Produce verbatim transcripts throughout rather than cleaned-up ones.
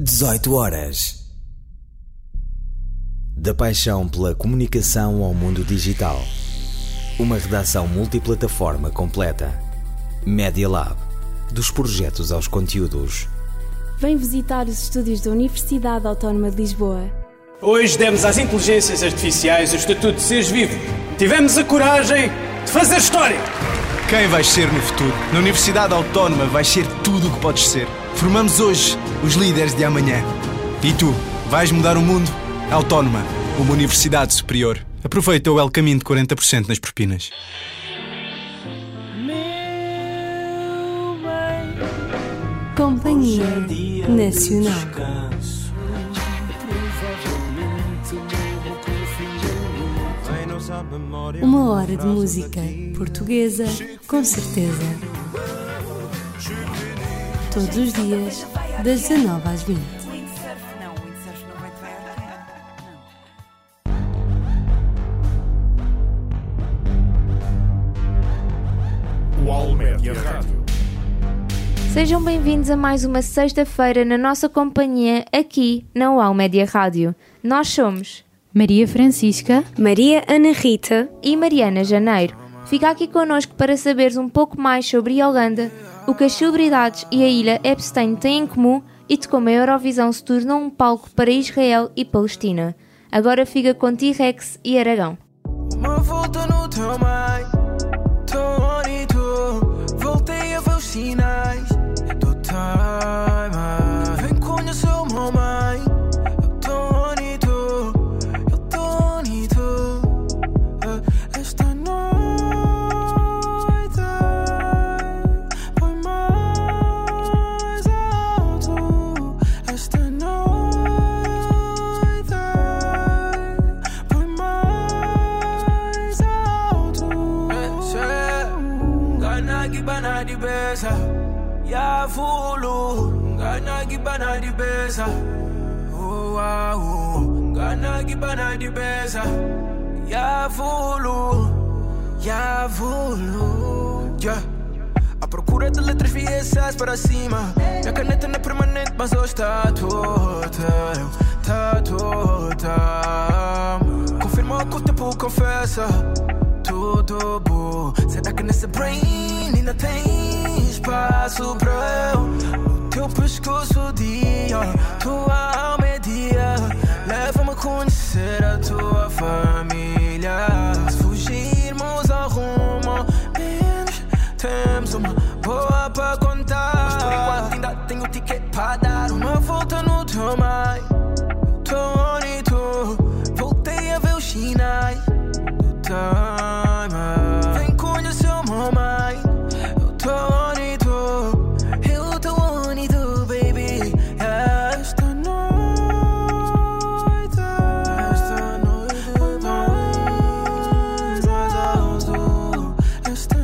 dezoito horas. Da paixão pela comunicação ao mundo digital. Uma redação multiplataforma completa. Media Lab. Dos projetos aos conteúdos. Vem visitar os estúdios da Universidade Autónoma de Lisboa. Hoje demos às inteligências artificiais o estatuto de seres vivo. Tivemos a coragem de fazer história. Quem vais ser no futuro? Na Universidade Autónoma vais ser tudo o que podes ser. Formamos hoje os líderes de amanhã. E tu, vais mudar o mundo? Autónoma, uma universidade superior. Aproveita o El Caminho de quarenta por cento nas propinas. Companhia Nacional. Uma hora de música portuguesa, com certeza. Todos os dias, das dezanove às vinte. O All-Média Rádio. Sejam bem-vindos a mais uma sexta-feira na nossa companhia aqui na All-Média Rádio. Nós somos Maria Francisca, Maria Ana Rita e Mariana Janeiro. Fica aqui connosco para saberes um pouco mais sobre Iolanda, o que as celebridades e a ilha Epstein têm em comum e de como a Eurovisão se tornou um palco para Israel e Palestina. Agora fica com T-Rex e Aragão. Uma volta no teu mar, Tony, tu voltei a ver os sinais do time. Vem conhecer o meu mãe, Tony, tu, eu Tony, tu. Esta noite foi mais alto. Esta noite foi mais alto. Gana gibana di besa, ya fulu. Gana gibana di besa, oh wow. Gana gibana di besa, ya fulu, ya fulu. Yeah. À procura de letras V S S para cima. Minha caneta não é permanente, mas hoje está toda, está toda. Confirma que o tempo confessa tudo bom. Será que nesse brain ainda tem espaço para eu? No teu pescoço dia, tua alma é dia. Leva-me a conhecer a tua família. Se fugirmos ao rumo, menos temos uma boa para contar. Mas por enquanto ainda tenho ticket para dar uma volta no teu mar. Tony, tu, voltei a ver os sinais do time. Vem conhecer o meu mãe. Eu Tony, tu, eu Tony, tu, baby. Esta noite, esta noite foi mais alto. Esta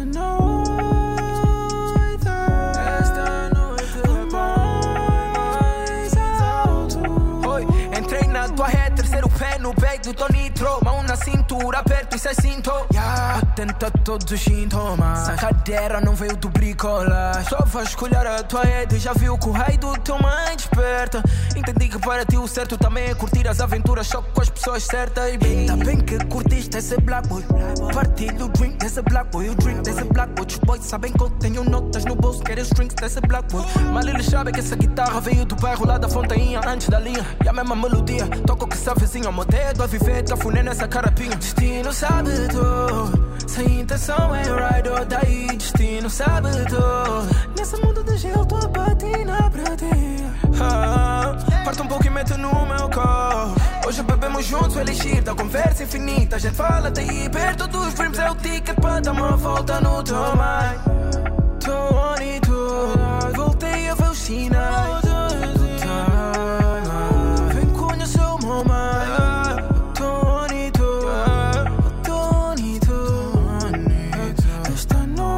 noite, esta noite foi mais alto. Oi, entrei na tua ré, terceiro pé no back do Tony Tro. Mão na cintura, aperto e sai cinto. Yeah. Atenta a todos os sintomas. A cadeira não veio do bricolar. Só vais escolher a tua rede. Já viu que o raio do teu mãe desperta. Entendi que para ti o certo também é curtir as aventuras só com as pessoas certas. Ainda bem que curtiste esse black boy. Partilho o drink desse black boy. O drink desse black boy. Os boys sabem que eu tenho notas no bolso. Querem os drinks desse black boy. Mal eles sabem que essa guitarra veio do bairro lá da Fontainha. Antes da linha e a mesma melodia. Toco que essa vizinha. Meu dedo a viver, cafuné nessa carapinha. Destino sabe tudo. Sem intenção é ride or die. Destino sabe tudo. Nesse mundo de gelo tô a patinar pra ti. ah, Parte um pouco e mete no meu corpo. Hoje bebemos juntos o elixir da conversa infinita. A gente fala até aí perto dos dreams. É o ticket pra dar uma volta no teu mar. Tony, tu, voltei a ver os sinais do time. Vem conhecer o meu mar. Tony, tu, Tony, tu. Esta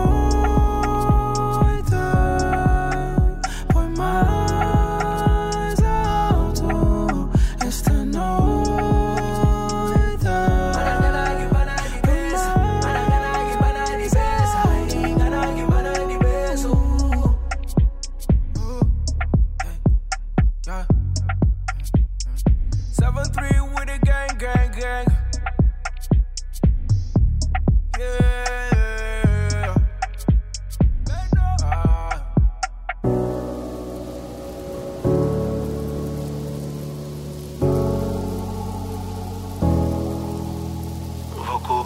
noite foi mais alto. Esta noite foi mais alto.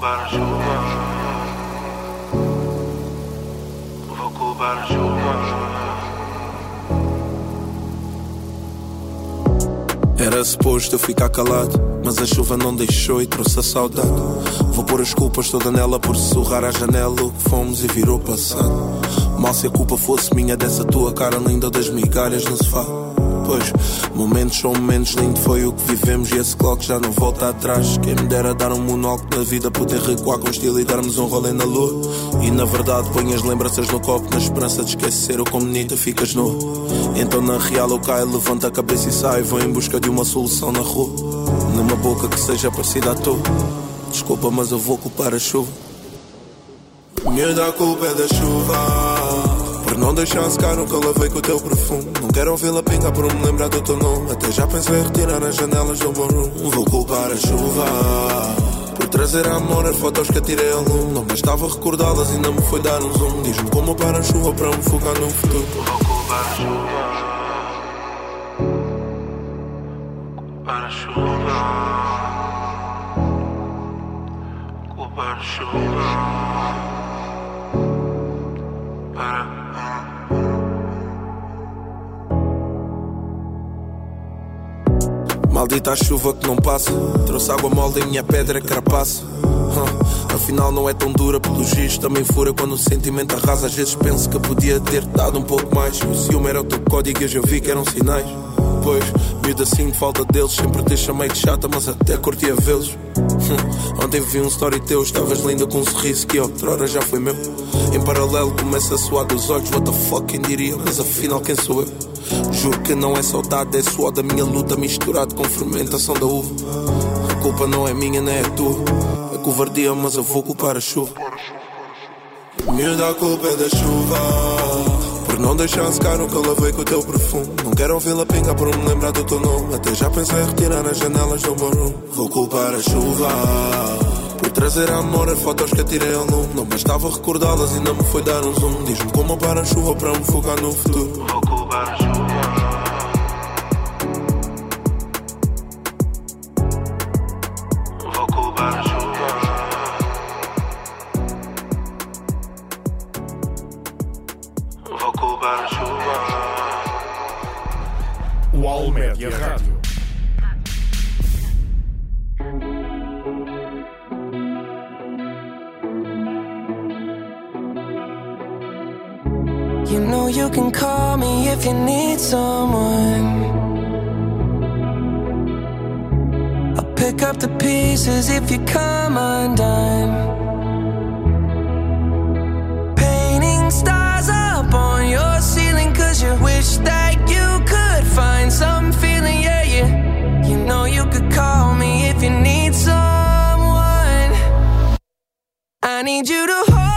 culpar a chuva. Vou culpar a chuva. Era suposto eu ficar calado, mas a chuva não deixou e trouxe a saudade. Vou pôr as culpas toda nela por sussurrar à janela o que fomos e virou passado. Mal se a culpa fosse minha dessa tua cara linda das migalhas no sofá. Pois, momentos são momentos, lindo foi o que vivemos e esse clock já não volta atrás. Quem me dera dar um monólogo da vida, poder recuar com estilo e darmos um rolê na lua. E na verdade põe as lembranças no copo na esperança de esquecer ou como bonita ficas nu. Então na real eu caio, levanto a cabeça e saio, vou em busca de uma solução na rua. Numa boca que seja parecida à tua. Desculpa, mas eu vou culpar a chuva. Minha culpa é da chuva, por não deixar secar o que eu lavei com o teu perfume. Não quero ouvi-la pingar por me lembrar do teu nome. Até já pensei em retirar as janelas do meu room. Vou culpar a chuva, por trazer à memória fotos que atirei ao lume. Não bastava recordá-las, ainda me foi dar um zoom. Diz-me como para a chuva para me focar no futuro. Vou culpar a chuva. Culpar a chuva. Culpar a chuva. Maldita a chuva que não passa, trouxe água mole em minha pedra carapaça. Huh. Afinal não é tão dura, pelo giz também fura quando o sentimento arrasa. Às vezes penso que podia ter dado um pouco mais. O ciúme era o teu código e eu já vi que eram sinais. Pois, miúdo assim de falta deles, sempre te chamei de chata, mas até curti a vê-los. Hum. Ontem vi um story teu, estavas linda com um sorriso que outrora já foi meu. Em paralelo começa a suar dos olhos, what the fuck quem diria, mas afinal quem sou eu? Juro que não é saudade, é suor da minha luta misturado com fermentação da uva. A culpa não é minha, nem é tua, é covardia, mas eu vou culpar a chuva. Miúda, a culpa é da chuva, por não deixar secar o que eu lavei com o teu perfume. Não quero ouvi-la pingar por me lembrar do teu nome. Até já pensei em retirar as janelas do meu room. Vou culpar a chuva, por trazer à memória fotos que atirei ao lume. Não bastava recordá-las, ainda me foi dar um zoom. Diz-me como para a chuva para me focar no futuro. Vou culpar a chuva. Vou culpar a chuva. Vou culpar a chuva. O Almédia Rádio. You know you can call me if you need someone. I'll pick up the pieces if you come undone. Painting stars up on your ceiling 'cause you wish that you could find some feeling, yeah, yeah. You know you could call me if you need someone. I need you to hold.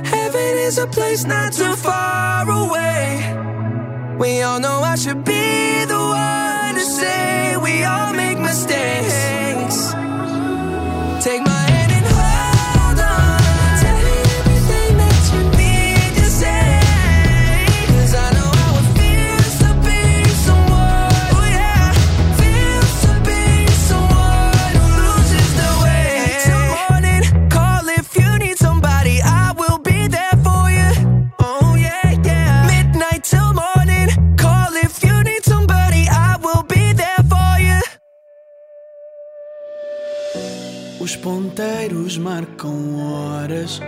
Not too far away. We all know I should be mistakes. Take my hand and hold on. Tell me everything that you need to say. 'Cause I know how it feels to be someone, oh yeah, feels to be someone who loses their way. Till morning, call if you need somebody, I will be there for you. Oh yeah, yeah. Midnight till morning, call if you need somebody, I will be there for you. Os ponteiros marcam horas,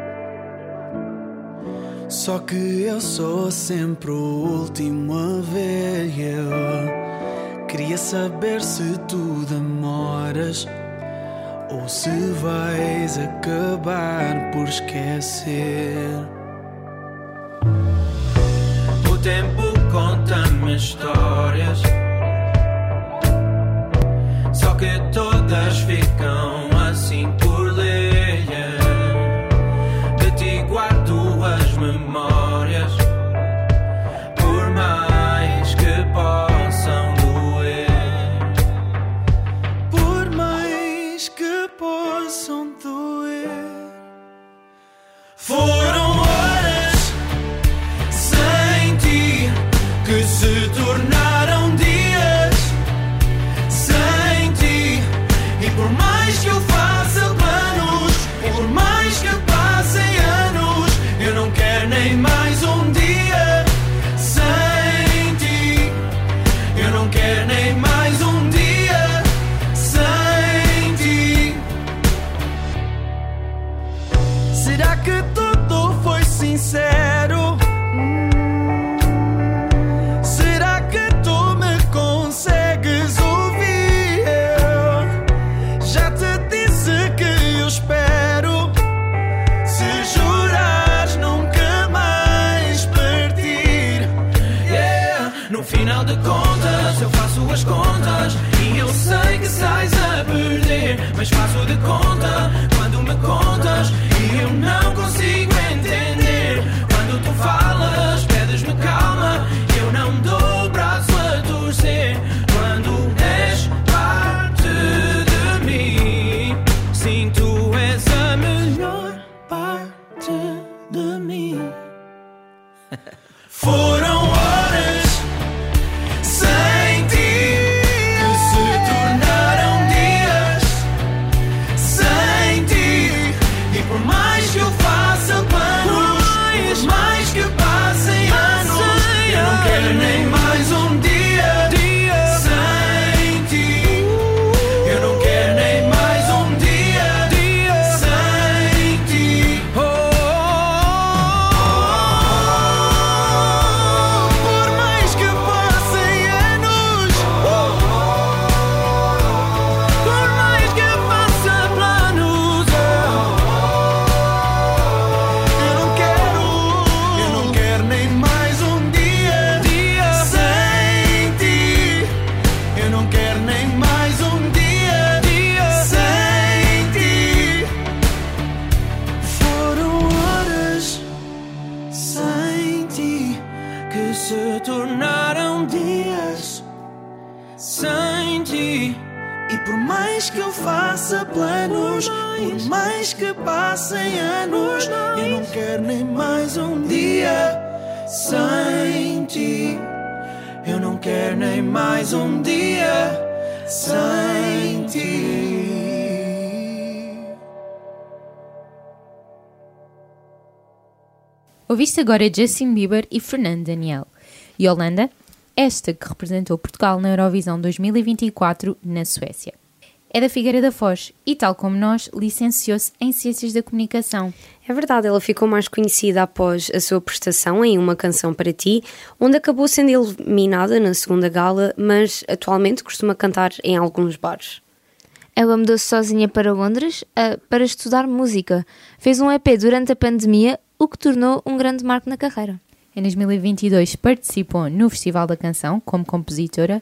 só que eu sou sempre o último a ver. Eu queria saber se tu demoras ou se vais acabar por esquecer. O tempo conta-me histórias, só que todas ficam assim por ler. De ti guardo as memórias, por mais que possam doer. Por mais que possam doer. Foram horas sem ti que se tornaram dias sem ti. E por mais que eu faça planos, e por mais que passem anos, eu não quero nem mais um dia sem ti. Eu não quero nem mais um dia sem ti. Será que tudo foi sincero? Será que tu me consegues ouvir? Eu já te disse que eu espero. Se jurares nunca mais partir. Yeah. No final de contas eu faço as contas e eu sei que sais a perder, mas faço de conta quando me contas e eu não consigo entender. Quando tu falas, pedes-me calma, eu não dou o braço a torcer. Quando és parte de mim, sim, tu és a melhor parte de mim. Foram horas sem ti que se tornaram dias sem ti. E por mais que eu faça planos, por mais que passem anos, eu não quero nem mais um dia sem ti. Eu não quero nem mais um dia sem ti. Por mais que passem anos, Por mais que faça planos, eu não quero, eu não quero nem mais um dia sem ti. Eu não quero nem mais um dia sem ti. Foram horas sem ti que se tornaram dias sem ti. e por mais que eu faça planos, por mais que passem anos, eu não quero nem mais um dia sem ti. Eu não quero nem mais um dia sem ti. Ouviste agora Justin Bieber e Fernando Daniel. Yolanda, esta que representou Portugal na Eurovisão dois mil e vinte e quatro na Suécia. É da Figueira da Foz e, tal como nós, licenciou-se em Ciências da Comunicação. É verdade, ela ficou mais conhecida após a sua prestação em Uma Canção para Ti, onde acabou sendo eliminada na segunda gala, mas atualmente costuma cantar em alguns bares. Ela mudou-se sozinha para Londres uh, para estudar música. Fez um E P durante a pandemia, o que tornou um grande marco na carreira. Em dois mil e vinte e dois participou no Festival da Canção como compositora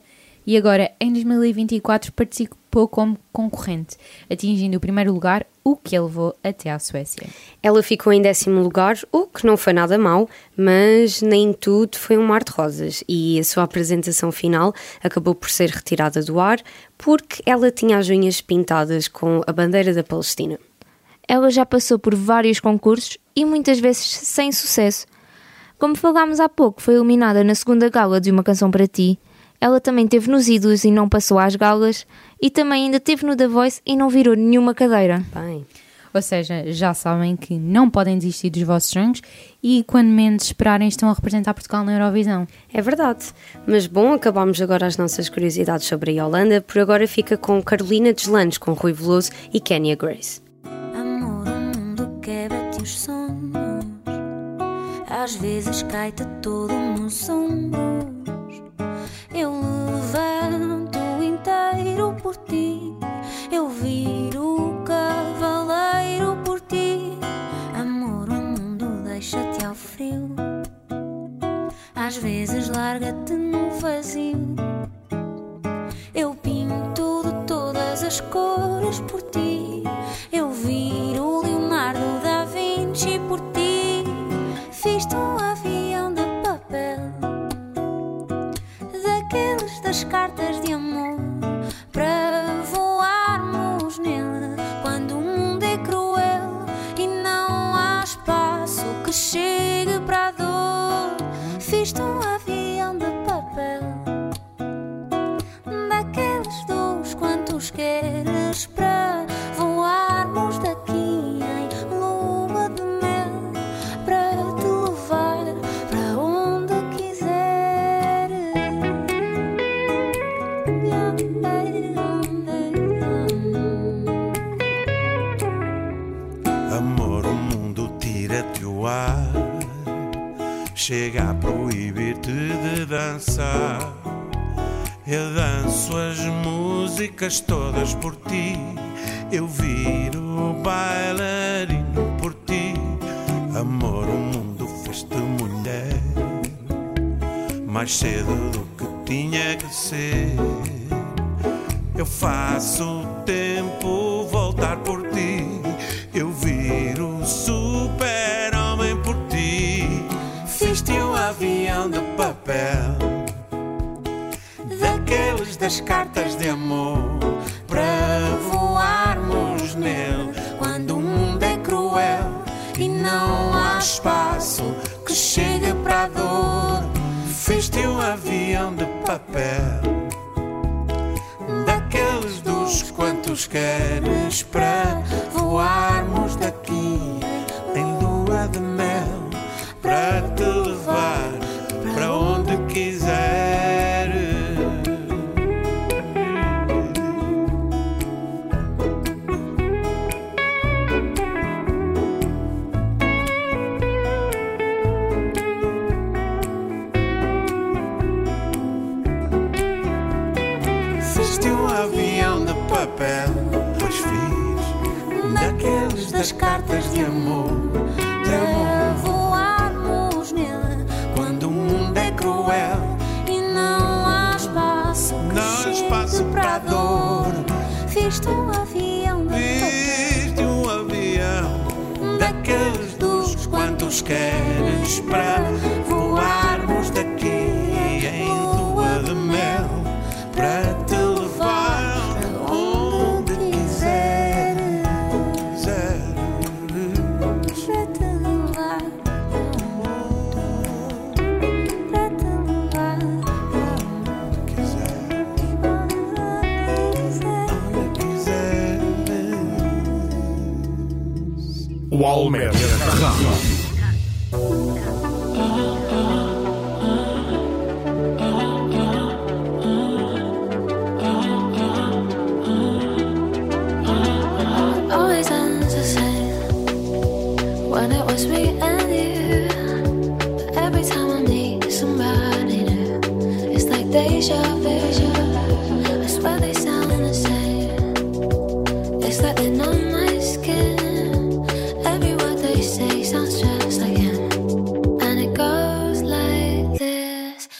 e agora em dois mil e vinte e quatro participou como concorrente, atingindo o primeiro lugar, o que a levou até à Suécia. Ela ficou em décimo lugar, o que não foi nada mau, mas nem tudo foi um mar de rosas e a sua apresentação final acabou por ser retirada do ar porque ela tinha as unhas pintadas com a bandeira da Palestina. Ela já passou por vários concursos e muitas vezes sem sucesso. Como falámos há pouco, foi eliminada na segunda gala de Uma Canção para Ti. Ela também esteve nos Ídolos e não passou às galas, e também ainda esteve no The Voice e não virou nenhuma cadeira. Bem. Ou seja, já sabem que não podem desistir dos vossos sonhos e quando menos esperarem estão a representar Portugal na Eurovisão. É verdade. Mas bom, acabámos agora as nossas curiosidades sobre a Yolanda. Por agora fica com Carolina Deslandes, com Rui Veloso e Kenya Grace. Amor, o mundo quebra-te os sonhos. Às vezes cai-te todo nos ombros. Eu levanto inteiro por ti. Eu viro o cavaleiro por ti. Amor, o mundo deixa-te ao frio. Às vezes larga-te no vazio. Eu pinto de todas as cores por ti. Eu viro o Leonardo da Vinci por ti. Fiz-te um avião de papel, daqueles das cartas de amor, para voarmos nele quando o mundo é cruel e não há espaço que chegue para a dor. Fiz-te um avião de papel, daqueles dos quantos queres, para voarmos daqui em lua de mel, para te levar para onde quiseres. Amor, o mundo tira-te o ar, chega a proibir-te de dançar. Eu danço as músicas todas por ti. Eu viro bailarino por ti. Amor, o mundo fez-te mulher mais cedo do que tinha que ser. Eu faço o tempo voltar por ti. Eu viro super-homem por ti. Fiz-te um avião de papel, daqueles das cartas de amor, para voarmos nele quando o mundo é cruel e não há espaço que chegue para a dor. Fiz-te um avião de papel, daqueles dos quantos queres, para voarmos daqui em lua de mel, para te levar para onde quiseres. Fiz-te um avião de papel, pois fiz daqueles das cartas de amor, de amor. Voarmos nele Quando o mundo é cruel e não há espaço que não há chegue espaço para a dor. Fiz-te um avião de Fiz-te um avião, daqueles dos quantos queres, para voarmos daqui em lua de mel, para te levar para onde quiseres. Para te levar para te levar O Almédia Rádio. always ends the same when it was me and you. But every time I need somebody new, it's like deja vu. I swear they sound the same. It's like they're on my skin. Every word they say sounds just like him. And it goes like this.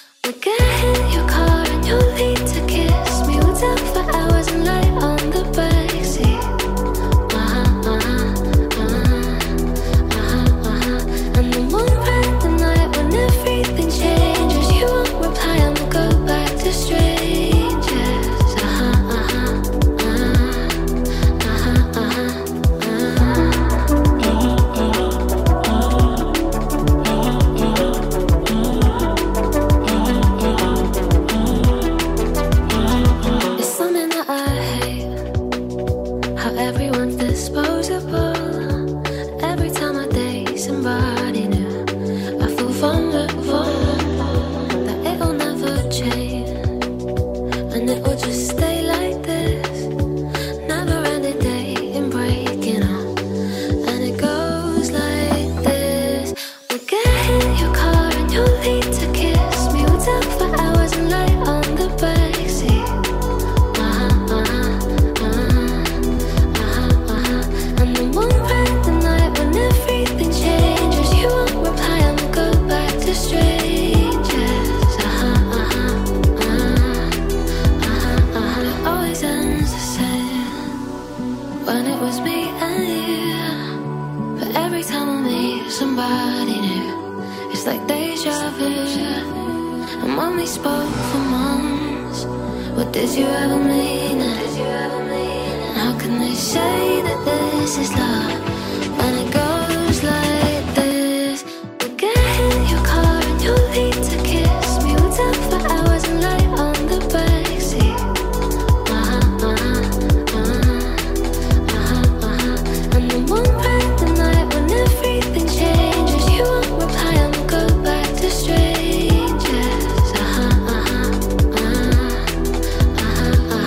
impossible. Every time I date somebody new, I feel vulnerable, that it'll never change, and it will just stay like this. Never ending day and breaking up, and it goes like this. We'll get in your car and you'll need to kiss me. We'll talk for hours and lay on the backseat. Uh-huh, uh-huh, uh-huh, uh-huh, uh-huh. And then one random night when everything changes, you won't reply and we'll go back to strangers. Uh-huh, uh-huh, uh-huh, uh-huh, uh-huh. It always ends the same when it was me and you. But every time I meet somebody new, it's like deja vu. And when we spoke for months, what did you ever mean it? And how can they say that this is love when it goes like this? We'll get in your car and you'll need to kiss me. We'll talk for hours and lay on the backseat. Uh-huh, uh-huh, uh-huh, uh-huh, uh-huh. And then one random night when everything changes, you won't reply and we'll go back to strangers. Uh-huh, uh-huh, uh-huh, uh-huh,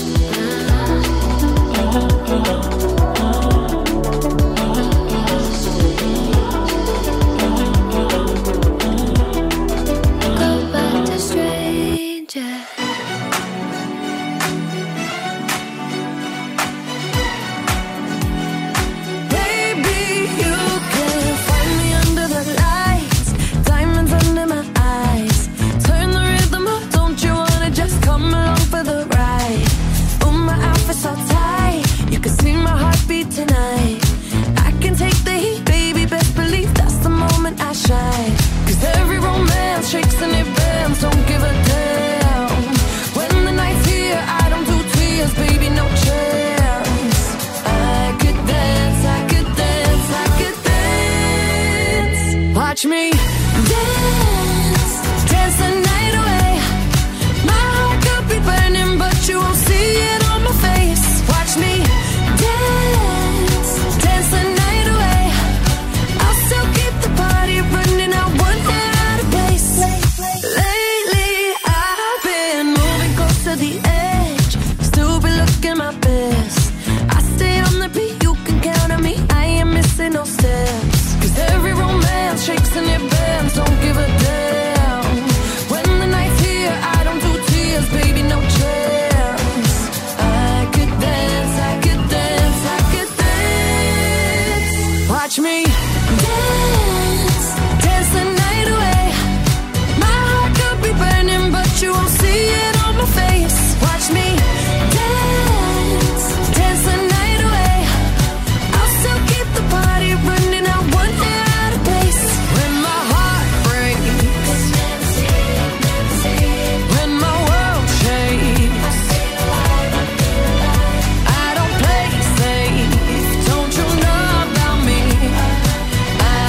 go back to strangers. Baby, you can find me under the lights, diamonds under my eyes. Turn the rhythm up, don't you wanna just come along for the ride? Oh, my outfit's so tight, you can see my heartbeat tonight. I can take the heat, baby, best believe that's the moment I shine. Cause every romance shakes and it bends, don't give a damn. When the night's here, I don't do tears, baby, no chance. I could dance, I could dance, I could dance. Watch me dance, dance the night away. My heart could be burning, but you won't see it on my face. Watch me dance, dance the night away. I'll still keep the party running, I won't get out of place. Lately I've been moving close to the edge, still be looking my best. I stay on the beat, you can count on me, I ain't missing no steps. Cause every romance shakes and it bends, don't give a damn. When the night's here, I don't do tears, baby, no chance. I could dance, I could dance, I could dance. Watch me dance, dance the night away. My heart could be burning, but you won't see it on my face. Watch me dance, dance the night away. I'll still keep the party running, I won't get out of place. When my heart breaks, when my world shakes, I don't play safe, don't you know about me? I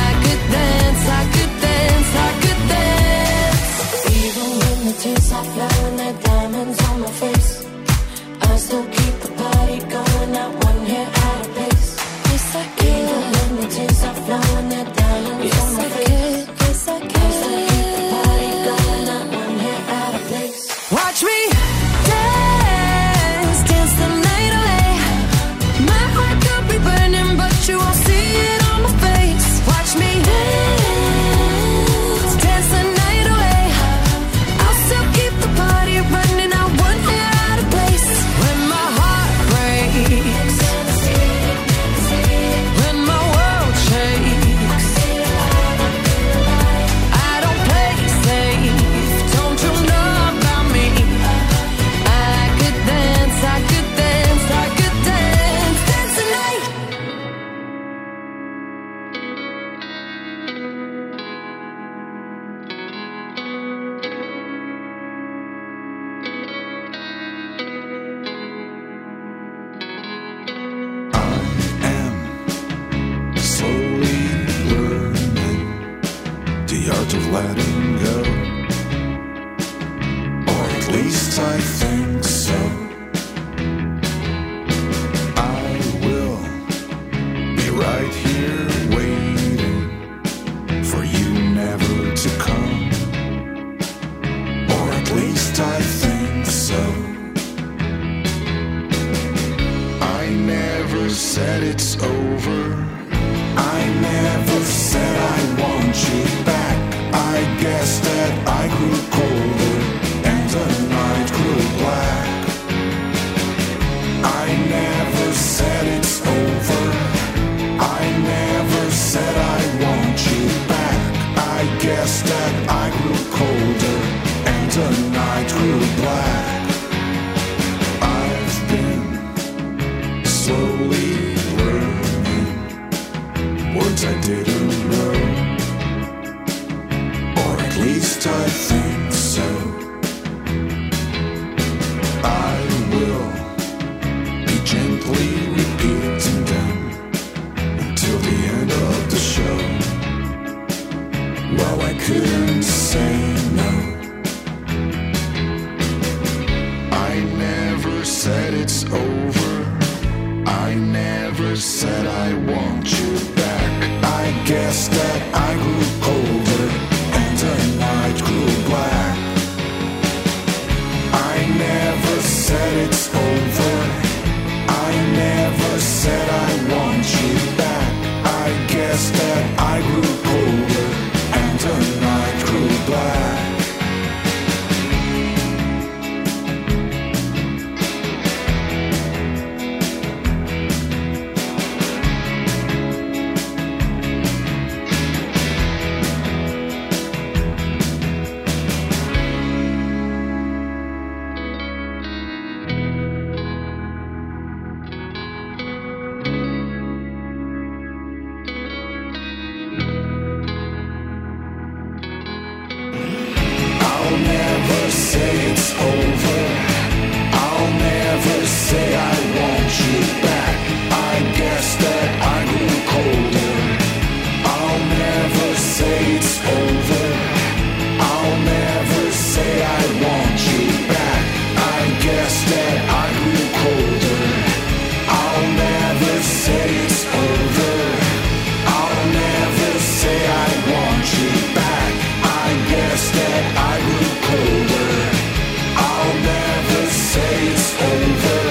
right here waiting for you never to come. Or at least I think so. I never said it's over. I never said I want you back. I guess that I grew colder and the night grew black. I never said it's over. I never said I want you back. I guess that I grew colder and the night grew black. I've been slowly learning words I didn't know, or at least I think so. I will be gently repeating them until the end of the show. Well, I couldn't say no. I never said it's over. I never said I want you back. I guess that I grew colder and the night grew black. I never said it's over. I never said I want you back. I guess that I grew colder and the night grew black. I'll never say it's over. I'll never say I want you back. I guess that I grew colder. I'll never say it's over. I'll never say I want you back. I guess that I grew colder. I'll never say it's over. I'll never say I want you back. I guess that I grew colder. I'll never say it's over.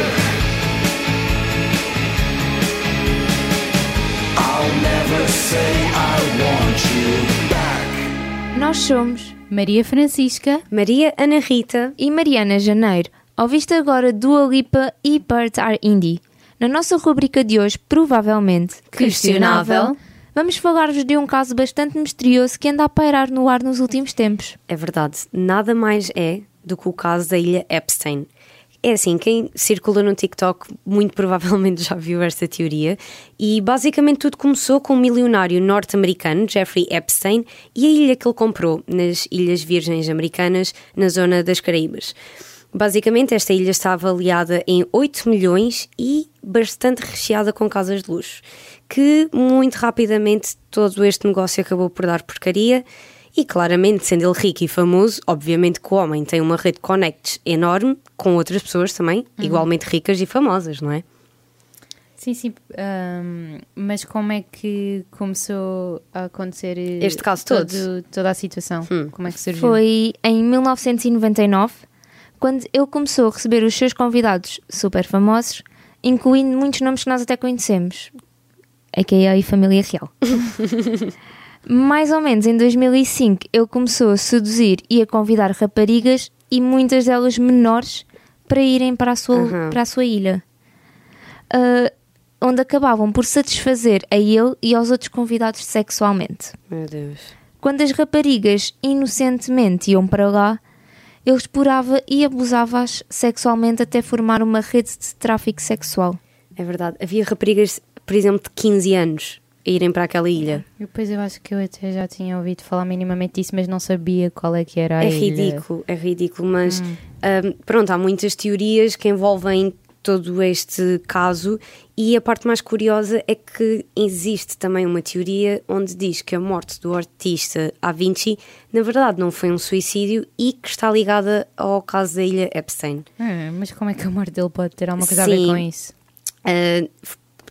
I'll never say I want you back. Nós somos Maria Francisca, Maria Ana Rita e Mariana Janeiro. Ouviste agora Dua Lipa e Birds Are Indie. Na nossa rubrica de hoje, provavelmente questionável, vamos falar-vos de um caso bastante misterioso que anda a pairar no ar nos últimos tempos. É verdade, nada mais é do que o caso da ilha Epstein. É assim, quem circula no TikTok muito provavelmente já viu esta teoria e basicamente tudo começou com um milionário norte-americano, Jeffrey Epstein, e a ilha que ele comprou nas Ilhas Virgens Americanas, na zona das Caraíbas. Basicamente esta ilha está avaliada em oito milhões e bastante recheada com casas de luxo, que muito rapidamente todo este negócio acabou por dar porcaria. E claramente, sendo ele rico e famoso, obviamente que o homem tem uma rede de connects enorme com outras pessoas também, uhum. igualmente ricas e famosas, não é? Sim, sim. Um, mas como é que começou a acontecer este caso todo? todo toda a situação? Hum. Como é que surgiu? Foi em mil novecentos e noventa e nove, quando ele começou a receber os seus convidados super famosos, incluindo muitos nomes que nós até conhecemos, a k a a família real. Mais ou menos em dois mil e cinco ele começou a seduzir e a convidar raparigas e muitas delas menores para irem para a sua, uhum. para a sua ilha, uh, onde acabavam por satisfazer a ele e aos outros convidados sexualmente. Meu Deus. Quando as raparigas inocentemente iam para lá, ele explorava e abusava-as sexualmente até formar uma rede de tráfico sexual. É verdade, havia raparigas, por exemplo, de quinze anos a irem para aquela ilha. E depois eu acho que eu até já tinha ouvido falar minimamente disso, mas não sabia qual é que era a é ilha. É ridículo, é ridículo, mas hum. um, pronto, há muitas teorias que envolvem todo este caso e a parte mais curiosa é que existe também uma teoria onde diz que a morte do artista Da Vinci na verdade não foi um suicídio e que está ligada ao caso da ilha Epstein. Hum, mas como é que a morte dele pode ter alguma coisa Sim. a ver com isso? Uh,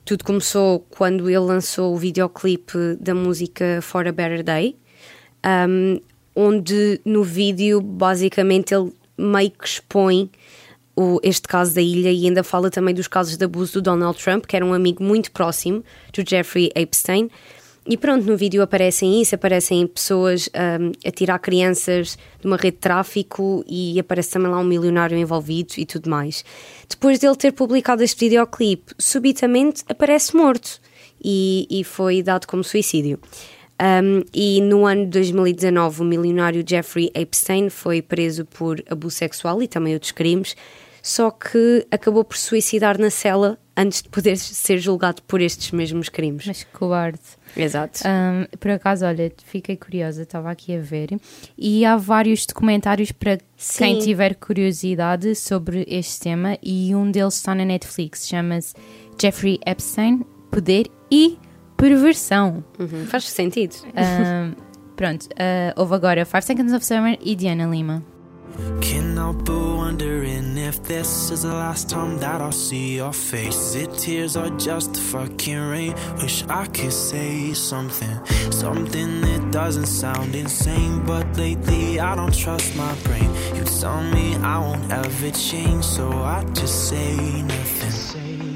Tudo começou quando ele lançou o videoclipe da música For a Better Day, um, onde no vídeo basicamente ele meio que expõe o, este caso da ilha e ainda fala também dos casos de abuso do Donald Trump, que era um amigo muito próximo do Jeffrey Epstein. E pronto, no vídeo aparecem isso, aparecem pessoas um, a tirar crianças de uma rede de tráfico e aparece também lá um milionário envolvido e tudo mais. Depois dele ter publicado este videoclipe, subitamente aparece morto e, e foi dado como suicídio. Um, e no ano de dois mil e dezanove o milionário Jeffrey Epstein foi preso por abuso sexual e também outros crimes, só que acabou por se suicidar na cela antes de poder ser julgado por estes mesmos crimes. Mas que cobarde. Exato. Um, por acaso, olha, fiquei curiosa, estava aqui a ver, e há vários documentários para Sim. quem tiver curiosidade sobre este tema, e um deles está na Netflix, chama-se Jeffrey Epstein, Poder e Perversão. Uhum. Faz sentido. Um, pronto, uh, houve agora Five Seconds of Summer e Diana Lima. Can't help but wondering if this is the last time that I'll see your face. Is it tears or just the fucking rain? Wish I could say something, something that doesn't sound insane. But lately I don't trust my brain. You tell me I won't ever change, so I just say nothing.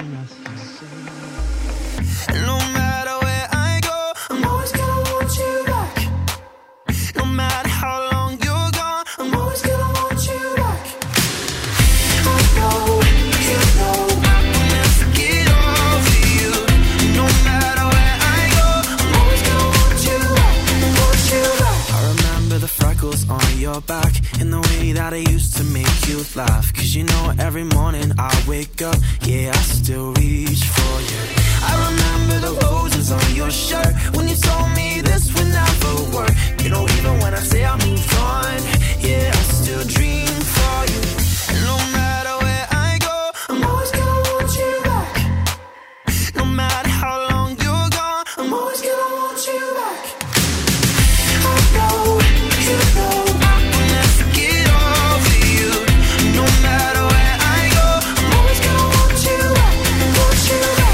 No matter where I go, I'm always gonna want you back. No matter how long you're gone, I'm always gonna want you back. I know, you know, I will never get over you. No matter where I go, I'm always gonna want you back, want you back. I remember the freckles on your back and the way that I used to make you laugh. Cause you know every morning I wake up, yeah, I still reach for you. I remember the roses on your shirt when you told me this would never work. You know, even when I say I moved on, yeah, I still dream for you. And no matter where I go, I'm always gonna want you back. No matter how long you're gone, I'm always gonna want you back. I know, you know, I will never get over you. No matter where I go, I'm always gonna want you back, want you back.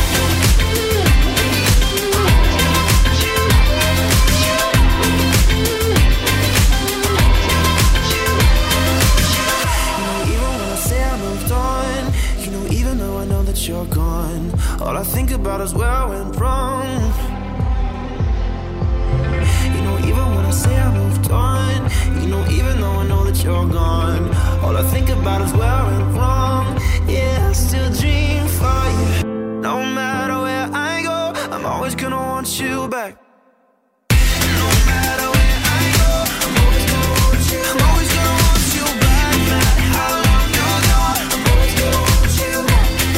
You're gone. All I think about is where I went wrong. You know, even when I say I moved on, you know, even though I know that you're gone, all I think about is where I went wrong. Yeah, I still dream for you. No matter where I go, I'm always gonna want you back. No matter where I go, I'm always gonna want you. I'm always gonna want you back. No matter how long you're gone, I'm always gonna want you back.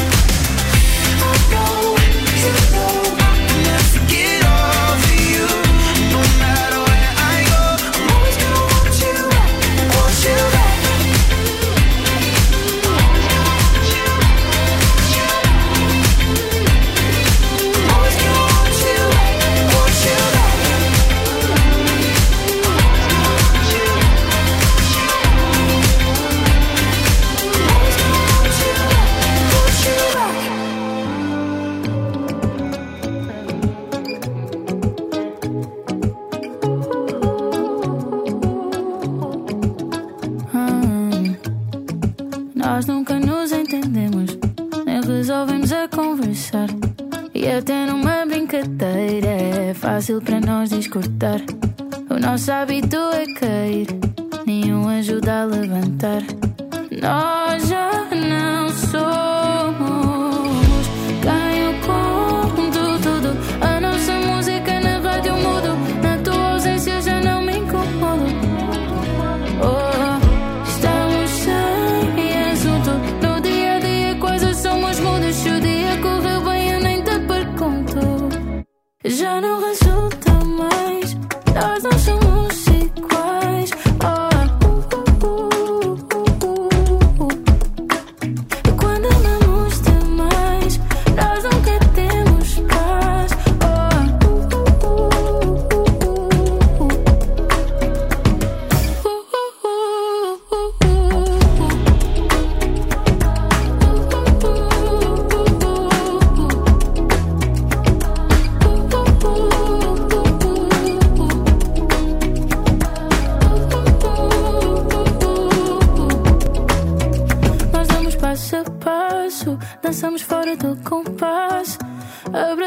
Nós nunca nos entendemos, nem resolvemos a conversar. E até numa brincadeira é fácil para nós discordar. O nosso hábito é cair, nenhum ajuda a levantar. Nós já não somos quem eu conto tudo. A nossa música na rádio mudo, na tua ausência já não me incomodo. Oh, estamos sem assunto, no dia a dia coisas somos mudas. Se o dia correu bem eu nem te pergunto. Já não resulta mais, nós não somos iguais. Oh,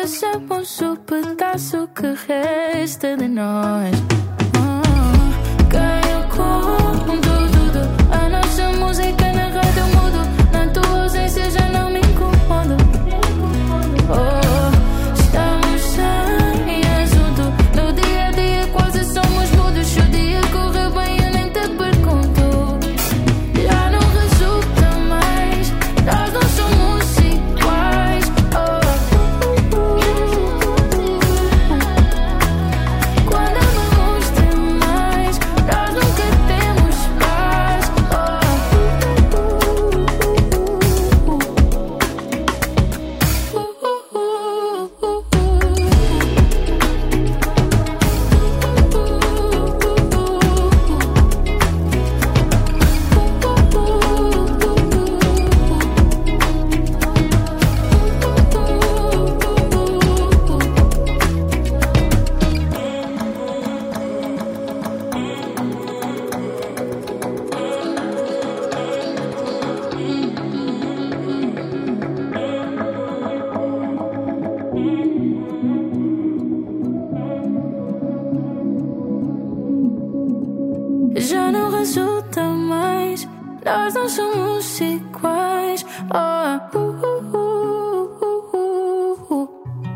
merecemos o pedaço que resta de nós. Oh, ganho com tudo. A nossa música na rádio mudo. Na tua ausência já não me incomodo. Oh, estamos sem assunto. No dia a dia quase somos mudos. Se o dia corre bem eu nem te pergunto. Já não resulta mais. Nós não somos iguais. Oh. Quando amamos demais, nós nunca temos paz. Já não resulta mais. Nós não somos iguais. Oh, uh, uh, uh, uh, uh.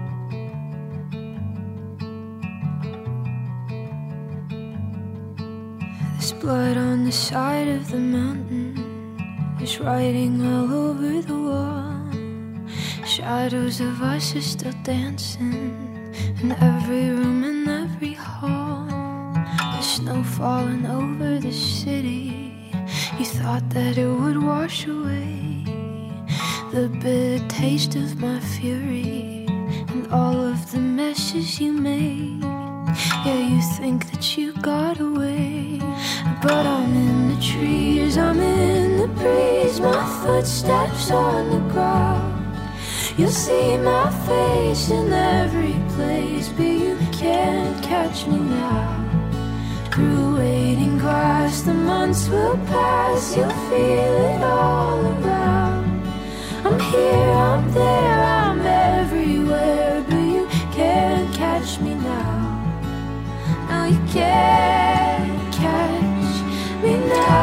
There's blood on the side of the mountain. There's writing all over the wall. Shadows of us are still dancing in every room and every hall. The snow falling over the city. You thought that it would wash away the bitter taste of my fury and all of the messes you made. Yeah, you think that you got away, but I'm in the trees, I'm in the breeze. My footsteps on the ground. You'll see my face in every place, but you can't catch me now. Through waiting grass, the months will pass. You'll feel it all around. I'm here, I'm there, I'm everywhere, but you can't catch me now. No, you can't catch me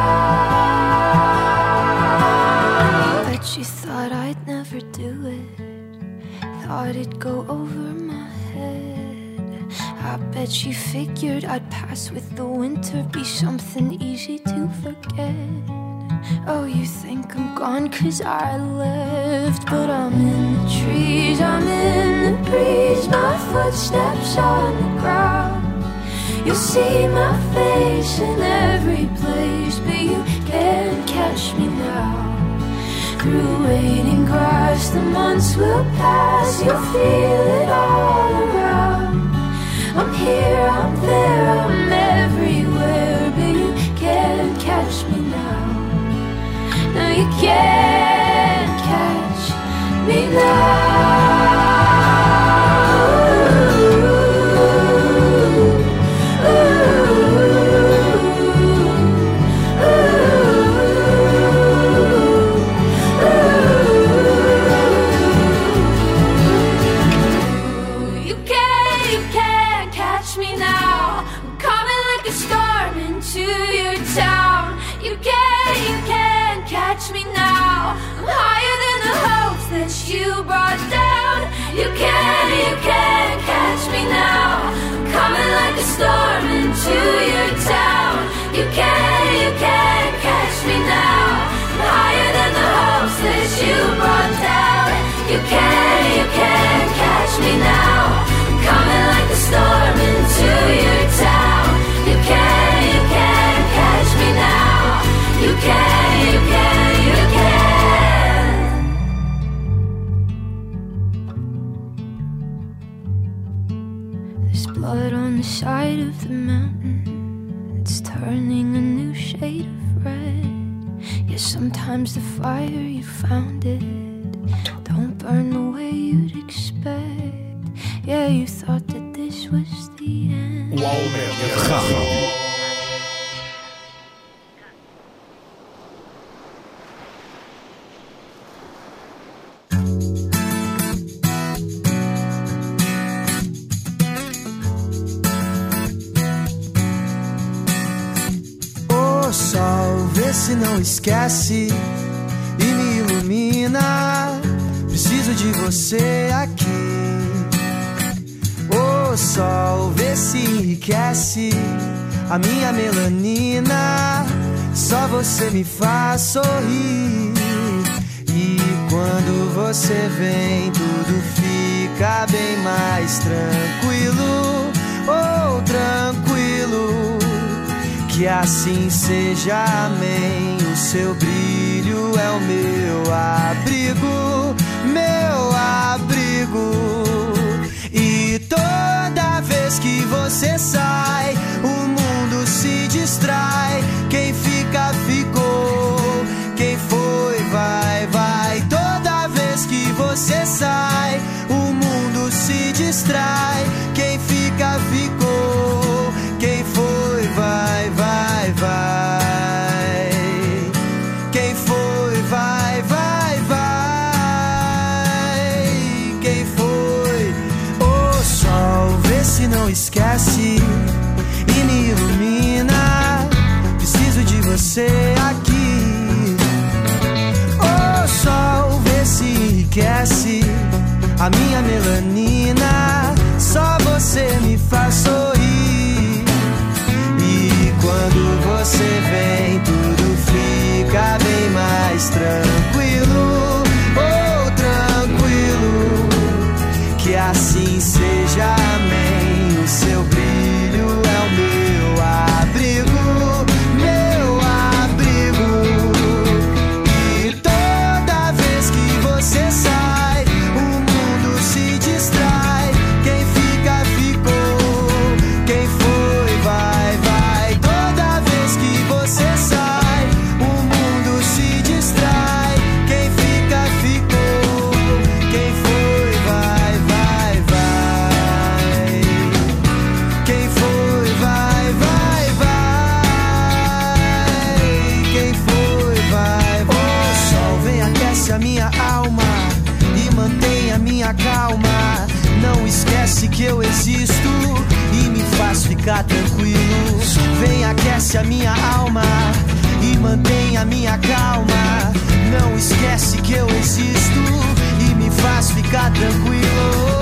now. Bet you thought I'd never do it. Thought it'd go over my head. I bet you figured I'd pass with the winter, be something easy to forget. Oh, you think I'm gone cause I left, but I'm in the trees, I'm in the breeze. My footsteps on the ground. You'll see my face in every place, but you can't catch me now. Through waiting grass, the months will pass. You'll feel it all around. I'm here, I'm there, I'm everywhere, but you can't catch me now. No, you can't catch me now. You brought down. You can, you can catch me now. Coming like a storm into your town. You can, you can catch me now. Higher than the hopes that you brought down. You can, you can catch me now. Coming like a storm into your town. You can, you can catch me now. You can, you can, you can. Blood on the side of the mountain. It's turning a new shade of red. Yeah, sometimes the fire you found it don't burn the way you'd expect. Yeah, you thought that this was the end. se não esquece e me ilumina. Preciso de você aqui. O sol vê se enriquece a minha melanina. Só você me faz sorrir. E quando você vem, tudo fica bem mais tranquilo. Oh, tranquilo. Que assim seja, amém. O seu brilho é o meu abrigo, meu abrigo. E toda vez que você sai, o mundo se distrai. Quem fica, ficou. Quem foi, vai, vai. Toda vez que você sai, o mundo se distrai. Quem fica, ficou. Quem foi, vai, vai, vai. Quem foi, vai, vai, vai. Quem foi? O sol vê se não esquece e me ilumina. Preciso de você aqui. O sol vê se enriquece a minha melanina. Só você me faz sorrir. E quando você vem, tudo fica bem mais tranquilo. Oh, tranquilo. Que assim seja, amém. O seu brilho é o meu abrigo, meu abrigo. E toda vez que você sai, o mundo se distrai. Quem fica, ficou. Quem foi, vai, vai. Toda vez que você sai, o mundo se distrai. Quem fica, ficou. Quem foi, vai, vai, vai. Quem foi, vai, vai, vai. Quem foi, vai, vai. O sol vem, aquece a minha alma e mantém a minha calma. Não esquece que eu existo e me faz ficar tranquilo. Vem, aquece a minha alma e mantém a minha calma. Não esquece que eu existo e me faz ficar tranquilo.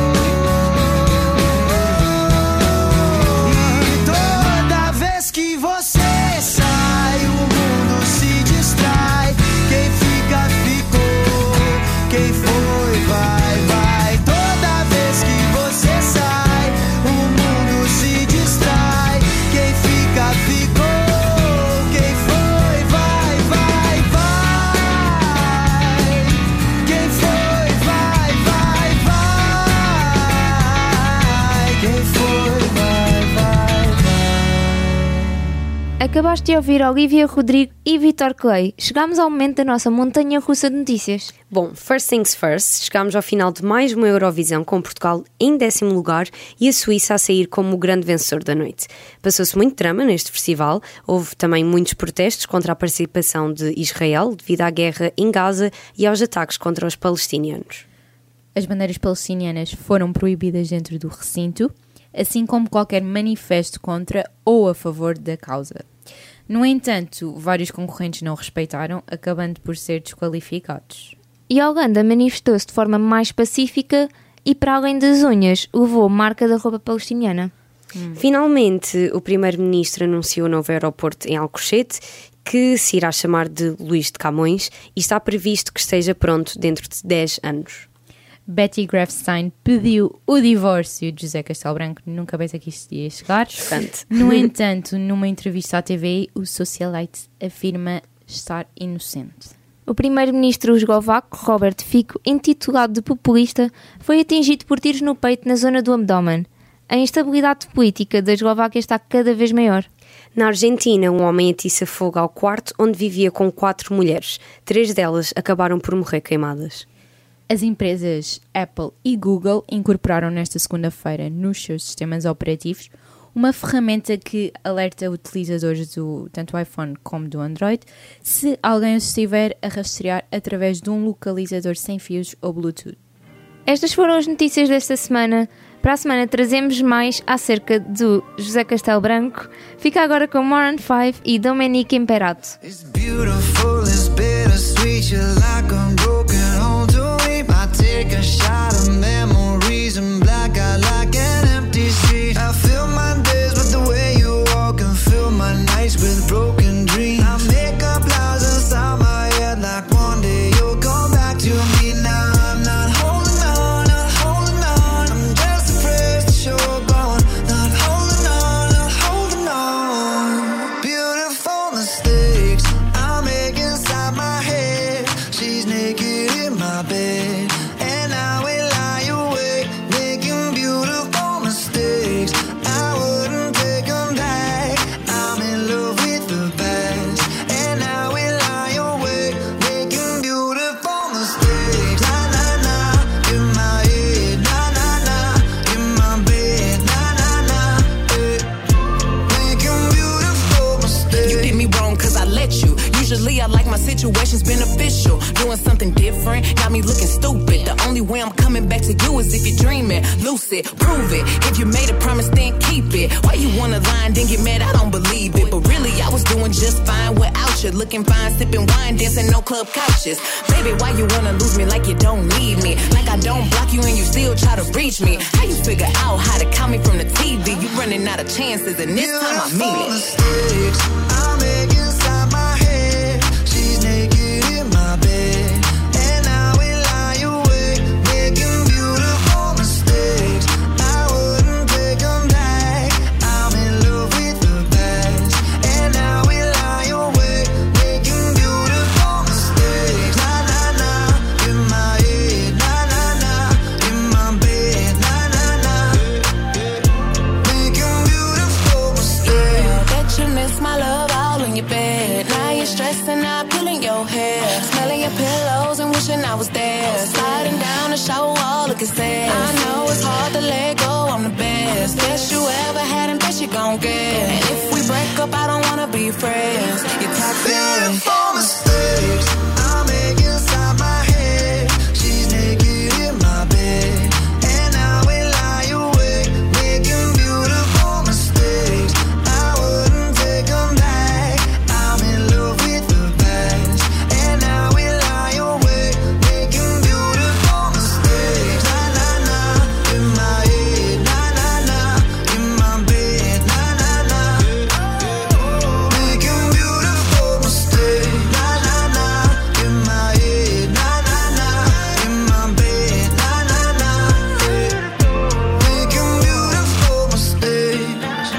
E toda vez que você sai, o mundo se distrai. Quem fica, ficou. Quem foi, vai, vai. Toda vez que você sai, o mundo se distrai. Quem fica, ficou. Quem foi, vai, vai, vai. Quem foi, vai, vai, vai. Quem foi, vai, vai, vai. Acabaste de ouvir Olivia Rodrigo e Vitor Clay. Chegámos ao momento da nossa montanha russa de notícias. Bom, first things first, chegámos ao final de mais uma Eurovisão com Portugal em décimo lugar e a Suíça a sair como o grande vencedor da noite. Passou-se muito drama neste festival, houve também muitos protestos contra a participação de Israel devido à guerra em Gaza e aos ataques contra os palestinianos. As bandeiras palestinianas foram proibidas dentro do recinto, assim como qualquer manifesto contra ou a favor da causa. No entanto, vários concorrentes não respeitaram, acabando por ser desqualificados. E a Holanda manifestou-se de forma mais pacífica e, para além das unhas, levou marca da roupa palestiniana. Hum. Finalmente, o primeiro-ministro anunciou o novo aeroporto em Alcochete, que se irá chamar de Luís de Camões, e está previsto que esteja pronto dentro de dez anos. Betty Grafstein pediu o divórcio de José Castelo Branco. Nunca pensei que isto ia chegar. Bastante. No entanto, numa entrevista à T V, o socialite afirma estar inocente. O primeiro-ministro eslovaco, Robert Fico, intitulado de populista, foi atingido por tiros no peito na zona do abdômen. A instabilidade política da Eslováquia está cada vez maior. Na Argentina, um homem atiça fogo ao quarto onde vivia com quatro mulheres. Três delas acabaram por morrer queimadas. As empresas Apple e Google incorporaram nesta segunda-feira nos seus sistemas operativos uma ferramenta que alerta utilizadores do tanto do iPhone como do Android se alguém os estiver a rastrear através de um localizador sem fios ou Bluetooth. Estas foram as notícias desta semana. Para a semana trazemos mais acerca do José Castelo Branco. Fica agora com Maroon five e Domenico Imperato. It's beautiful, it's bittersweet. You're like a broken home to me. I take a shot of memories and black out like an empty street. I fill my days with the way you walk and fill my nights with broken dreams. I make up lies inside my head like one day you'll come back to me. Now I'm not holding on, not holding on. I'm just afraid to show up on. Not holding on, not holding on. Beautiful mistakes I make inside my head. She's naked in my bed, and I will lie awake, making beautiful mistakes. I wouldn't take them back. I'm in love with the past, and I will lie awake, making beautiful mistakes. Na na na, in my head. Na na na, in my bed. Na na na, eh. Making beautiful mistakes. You did me wrong cause I let you. Usually I like my situations beneficial. Doing something different got me looking stupid. The only way I'm coming back to you is if you're dreaming. Lucid, prove it. If you made a promise, then keep it. Why you wanna lie and then get mad? I don't believe it. But really, I was doing just fine without you. Looking fine, sipping wine, dancing no club couches. Baby, why you wanna lose me like you don't need me? Like I don't block you and you still try to reach me. How you figure out how to count me from the T V? You running out of chances and this time I mean it. Mistakes I make inside my head. She's naked in my bed, and I will lie awake, making beautiful mistakes. I wouldn't take them back. I'm in love with the past, and I will lie awake, making beautiful mistakes. Na na na, in my head. Na na na, in my bed. Na na na, making beautiful mistakes. Yeah, bet you miss my love all in your bed. Now you're stressing out, pulling your hair, smelling your pillows and wishing I was there. Sliding down the shower wall, looking sad. I know it's hard to let go, I'm the best. Best you ever had and best you gon' get. And if we break up, I don't wanna be friends. You're toxic. Beautiful mistakes I make inside my head. She's naked in my bed, and I will lie awake, making beautiful mistakes. I wouldn't take them back. I'm in love with the past, and I will lie awake, making beautiful mistakes. Na na na, in my head. Na na na, in my bed. Na na na, making beautiful mistakes. Na na na, in my head. Na na na, in my bed. Na na na, making beautiful mistakes.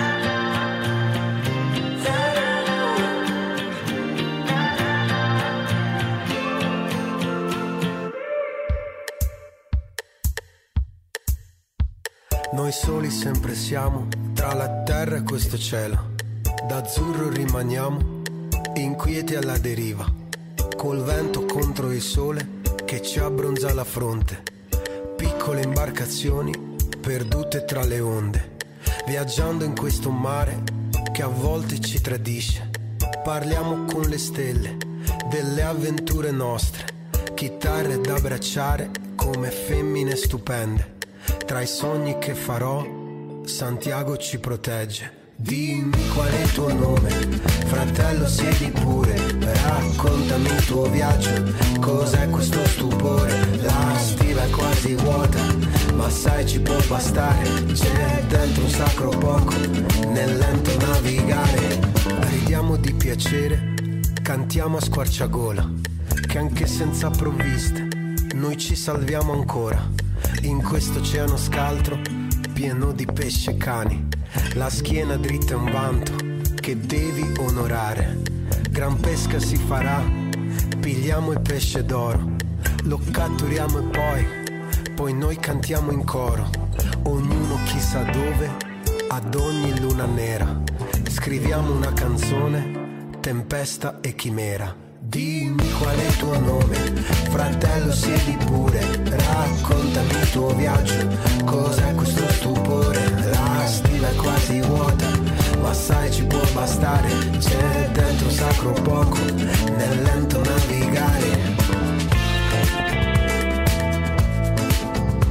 Noi soli sempre siamo, tra la terra e questo cielo. D'azzurro rimaniamo, inquieti alla deriva, col vento contro il sole che ci abbronza la fronte. Piccole imbarcazioni perdute tra le onde, viaggiando in questo mare che a volte ci tradisce. Parliamo con le stelle delle avventure nostre, chitarre da abbracciare come femmine stupende. Tra i sogni che farò, Santiago ci protegge. Dimmi qual è il tuo nome, fratello siedi pure, raccontami il tuo viaggio, cos'è questo stupore. La stiva è quasi vuota, ma sai ci può bastare, c'è dentro un sacro poco, nel lento navigare. Ridiamo di piacere, cantiamo a squarciagola, che anche senza provviste noi ci salviamo ancora. In questo oceano scaltro, pieno di pesce e cani, la schiena dritta è un vanto che devi onorare. Gran pesca si farà, pigliamo il pesce d'oro, lo catturiamo e poi, poi noi cantiamo in coro. Ognuno chissà dove, ad ogni luna nera, scriviamo una canzone, tempesta e chimera. Dimmi qual è il tuo nome, fratello siedi pure, raccontami il tuo viaggio, cos'è questo stupore. La stiva è quasi vuota, ma sai ci può bastare, c'è dentro sacro poco, nel lento navigare.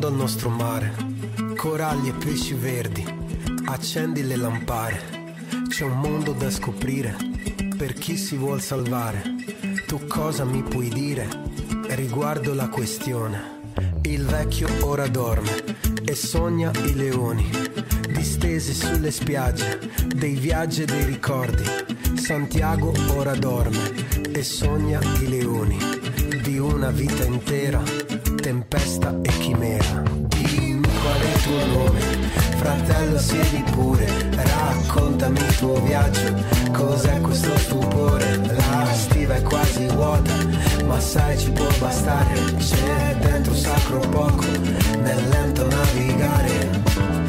fondo al nostro mare, coralli e pesci verdi, accendi le lampare. C'è un mondo da scoprire per chi si vuol salvare. Tu cosa mi puoi dire riguardo la questione? Il vecchio ora dorme e sogna i leoni distesi sulle spiagge dei viaggi e dei ricordi. Santiago ora dorme e sogna i leoni di una vita intera, tempesta e chimera. Dimmi qual è il tuo nome, fratello, siedi pure, raccontami il tuo viaggio, cos'è questo stupore? La stiva è quasi vuota, ma sai ci può bastare, c'è dentro sacro poco, nel lento navigare.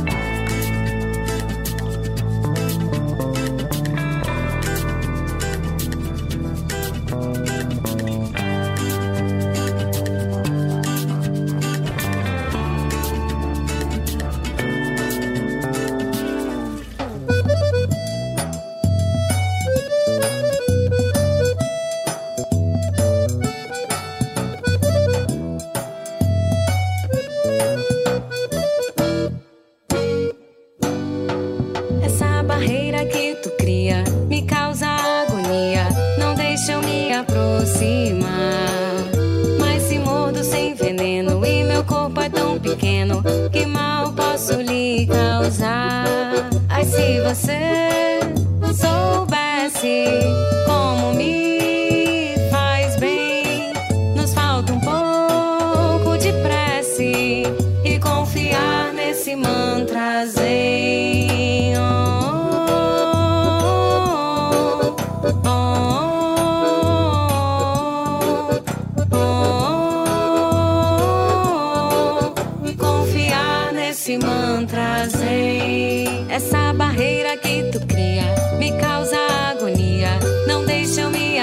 Essa barreira que tu cria me causa agonia, não deixa eu me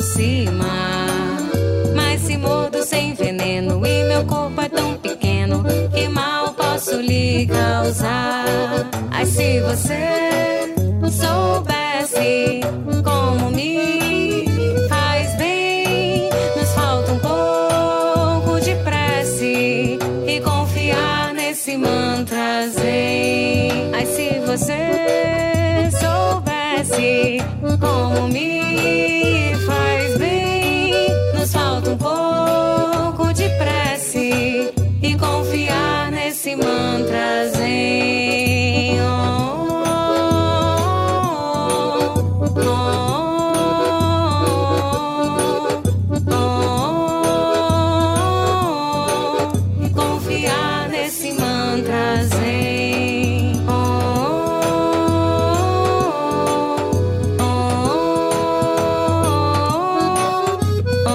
aproximar. Mas se mordo sem veneno e meu corpo é tão pequeno, que mal posso lhe causar? Ai, se você soubesse como me faz bem, nos falta um pouco de prece e confiar nesse mantra zen. Ai, se você soubesse como me faz bem, nos falta um pouco de prece e confiar nesse mantra zen. Oh, oh, oh, oh, oh, e confiar nesse mantra zen. Oh, oh, oh,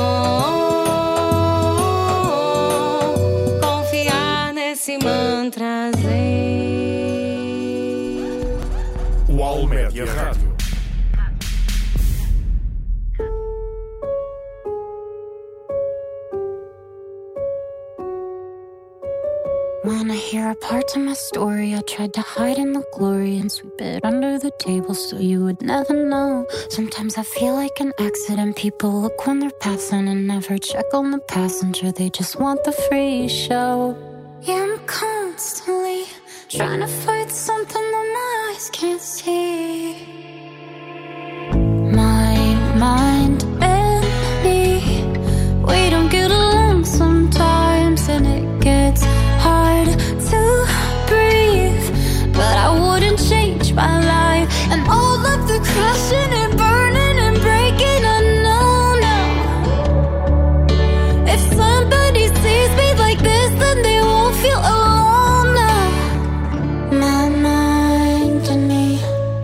oh, confiar nesse mantra zen. UAL Média Rádio. When I hear a part of my story, I tried to hide in the glory and sweep it under the table so you would never know. Sometimes I feel like an accident. People look when they're passing and never check on the passenger. They just want the free show. Yeah, I'm constantly trying to fight something that my eyes can't see. My mind and me, we don't get along sometimes, and it gets hard to breathe. But I wouldn't change my life and all of the crashing and burning and breaking. I know now, if somebody sees me like this, then they won't feel alone now. My mind and me.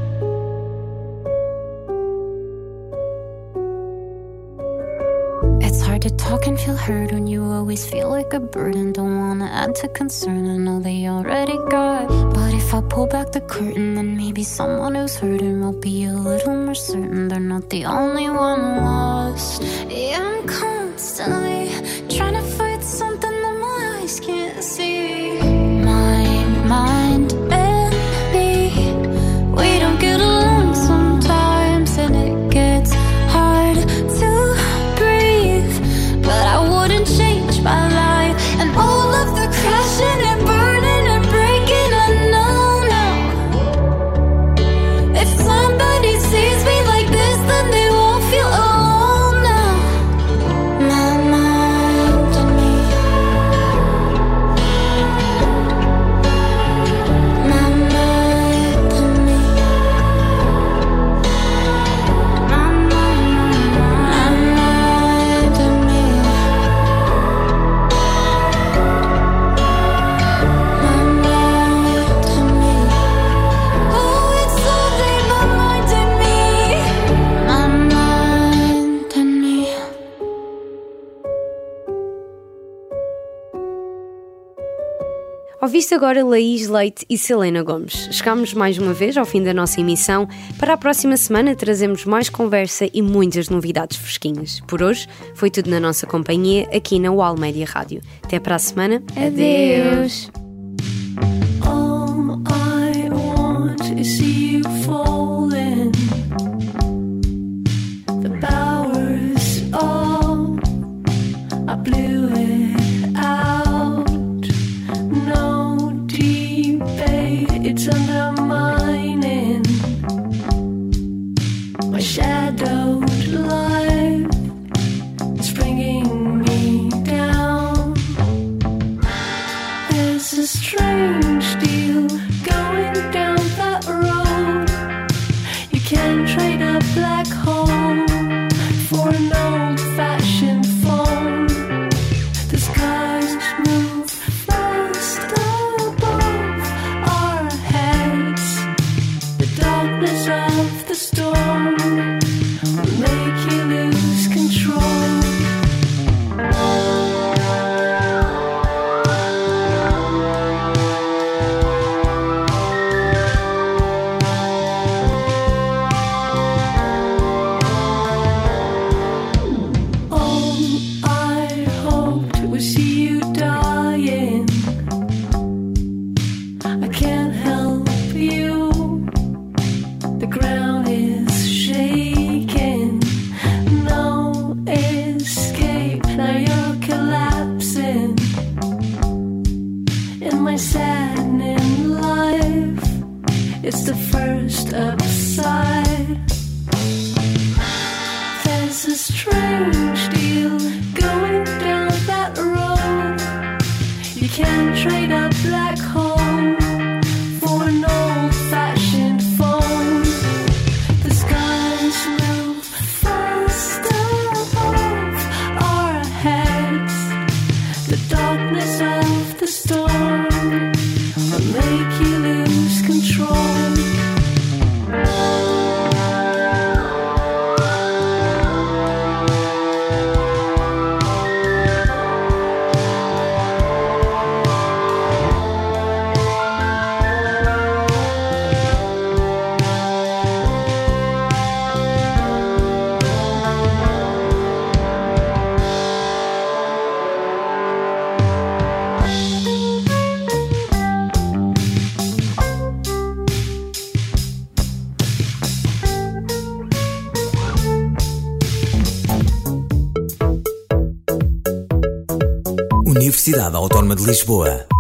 It's hard to talk and feel heard when you always feel like a burden. Don't wanna add to concern, I know they already got. But if I pull back the curtain, then maybe someone who's hurting will be a little more certain they're not the only one lost. Yeah, I'm constantly trying to fight something that my eyes can't see. My mind and me, we don't get along sometimes, and it gets hard to breathe. But I wouldn't change my life and all of the crashing Ouviste agora Laís Leite e Selena Gomes. Chegámos mais uma vez ao fim da nossa emissão. Para a próxima semana trazemos mais conversa e muitas novidades fresquinhas. Por hoje foi tudo na nossa companhia aqui na U A L Média Rádio. Até para a semana. Adeus. All I want is see you falling. The powers all I blew it out. No debate, it's undermining my shadowed life. It's bringing me down. There's a strange deal going down that road. You can trade a black hole for an old-fashioned phone. The skies move fast above our heads. The darkness of the storm will make you lose control. It's the first upside. There's a strange deal going down that road. You can't trade a black hole for an old-fashioned phone. The skies move fast above our heads. The darkness of the storm will make you lose control. Universidade Autónoma de Lisboa.